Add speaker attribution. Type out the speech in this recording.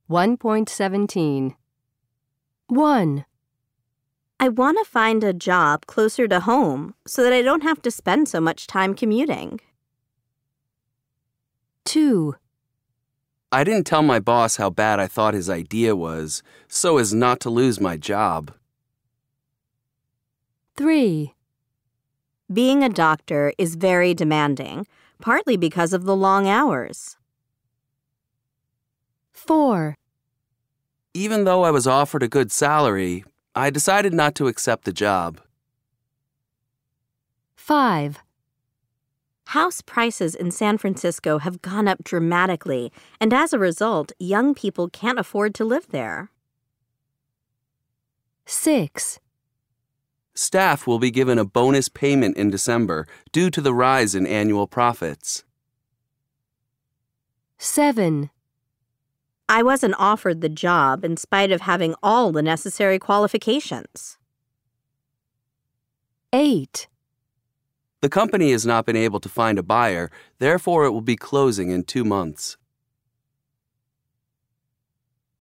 Speaker 1: 1.17. 1.
Speaker 2: I want to find a job closer to home so that I don't have to spend so much time commuting.
Speaker 1: 2.
Speaker 3: I didn't tell my boss how bad I thought his idea was, so as not to lose my job.
Speaker 1: 3.
Speaker 2: Being a doctor is very demanding, partly because of the long hours.
Speaker 1: 4.
Speaker 3: Even though I was offered a good salary, I decided not to accept the job.
Speaker 1: 5.
Speaker 2: House prices in San Francisco have gone up dramatically, and as a result, young people can't afford to live there.
Speaker 1: 6.
Speaker 3: Staff will be given a bonus payment in December due to the rise in annual profits.
Speaker 1: 7.
Speaker 2: I wasn't offered the job in spite of having all the necessary qualifications.
Speaker 1: 8.
Speaker 3: The company has not been able to find a buyer, therefore it will be closing in 2 months.